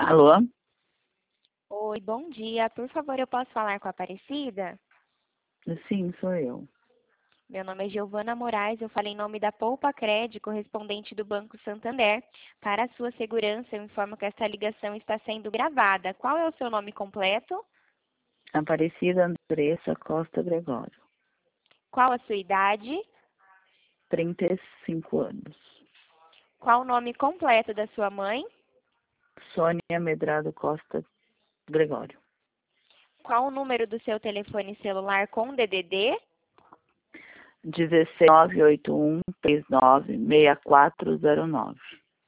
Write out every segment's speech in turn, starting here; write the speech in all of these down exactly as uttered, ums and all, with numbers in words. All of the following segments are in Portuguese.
Alô? Oi, bom dia. Por favor, eu posso falar com a Aparecida? Sim, sou eu. Meu nome é Giovana Moraes, eu falei em nome da Poupa Cred, correspondente do Banco Santander. Para a sua segurança, eu informo que esta ligação está sendo gravada. Qual é o seu nome completo? Aparecida Andressa Costa Gregório, Qual a sua idade? trinta e cinco anos. Qual o nome completo da sua mãe? Sônia Medrado Costa Gregório. Qual o número do seu telefone celular com D D D? nove oito um, três nove, seis quatro zero nove.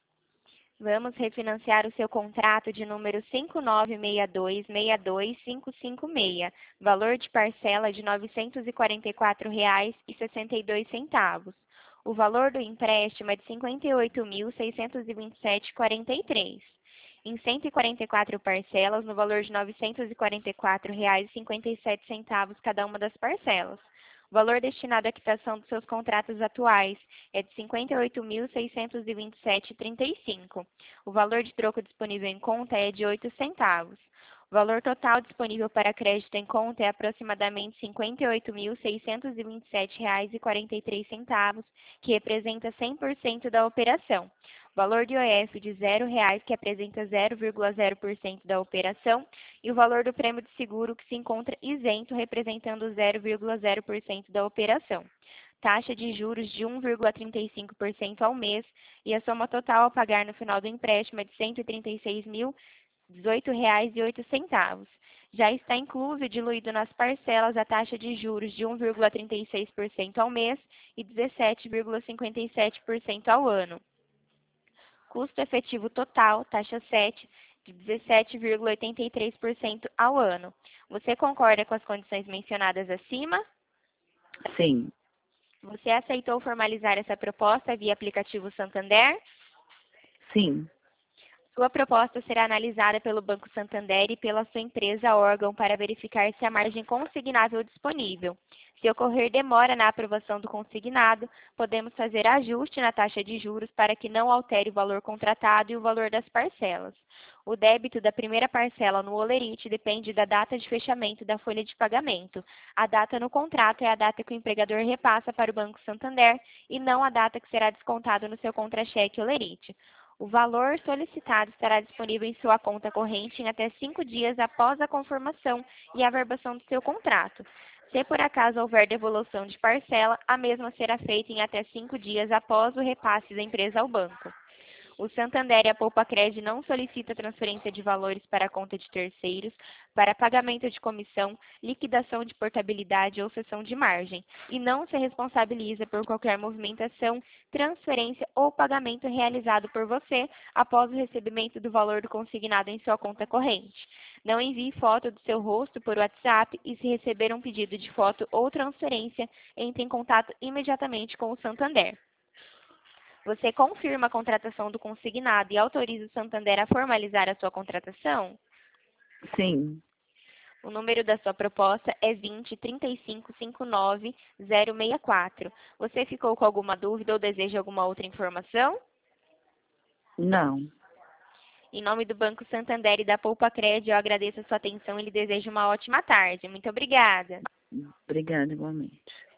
Vamos refinanciar o seu contrato de número cinco nove seis dois seis dois cinco cinco seis. Valor de parcela de novecentos e quarenta e quatro reais e sessenta e dois centavos. O valor do empréstimo é de cinquenta e oito mil, seiscentos e vinte e sete reais e quarenta e três centavos. Em cento e quarenta e quatro parcelas, no valor de novecentos e quarenta e quatro reais e cinquenta e sete centavos cada uma das parcelas. O valor destinado à quitação dos seus contratos atuais é de cinquenta e oito mil, seiscentos e vinte e sete reais e trinta e cinco centavos. O valor de troco disponível em conta é de oito centavos. O valor total disponível para crédito em conta é aproximadamente cinquenta e oito mil, seiscentos e vinte e sete reais e quarenta e três centavos, que representa cem por cento da operação. O valor de I O F de zero reais, que apresenta zero vírgula zero por cento da operação, e o valor do prêmio de seguro, que se encontra isento, representando zero vírgula zero por cento da operação. Taxa de juros de um vírgula trinta e cinco por cento ao mês, e a soma total a pagar no final do empréstimo é de cento e trinta e seis mil, dezoito reais e oito centavos. Já está incluso e diluído nas parcelas a taxa de juros de um vírgula trinta e seis por cento ao mês e dezessete vírgula cinquenta e sete por cento ao ano. Custo efetivo total, taxa sete, de dezessete vírgula oitenta e três por cento ao ano. Você concorda com as condições mencionadas acima? Sim, Você aceitou formalizar essa proposta via aplicativo Santander? sim, Sua proposta será analisada pelo Banco Santander e pela sua empresa órgão para verificar se há margem consignável disponível. Se ocorrer demora na aprovação do consignado, podemos fazer ajuste na taxa de juros para que não altere o valor contratado e o valor das parcelas. O débito da primeira parcela no Olerite depende da data de fechamento da folha de pagamento. A data no contrato é a data que o empregador repassa para o Banco Santander e não a data que será descontado no seu contra-cheque Olerite. O valor solicitado estará disponível em sua conta corrente em até cinco dias após a conformação e averbação do seu contrato. Se por acaso houver devolução de parcela, a mesma será feita em até cinco dias após o repasse da empresa ao banco. O Santander e a Poupa Cred não solicita transferência de valores para a conta de terceiros, para pagamento de comissão, liquidação de portabilidade ou cessão de margem, e não se responsabiliza por qualquer movimentação, transferência ou pagamento realizado por você após o recebimento do valor do consignado em sua conta corrente. Não envie foto do seu rosto por WhatsApp e, se receber um pedido de foto ou transferência, entre em contato imediatamente com o Santander. Você confirma a contratação do consignado e autoriza o Santander a formalizar a sua contratação? sim. O número da sua proposta é vinte, trinta e cinco, cinquenta e nove, zero seis quatro. Você ficou com alguma dúvida ou deseja alguma outra informação? Não. Em nome do Banco Santander e da Poupa Cred, eu agradeço a sua atenção e lhe desejo uma ótima tarde. Muito obrigada. Obrigada igualmente.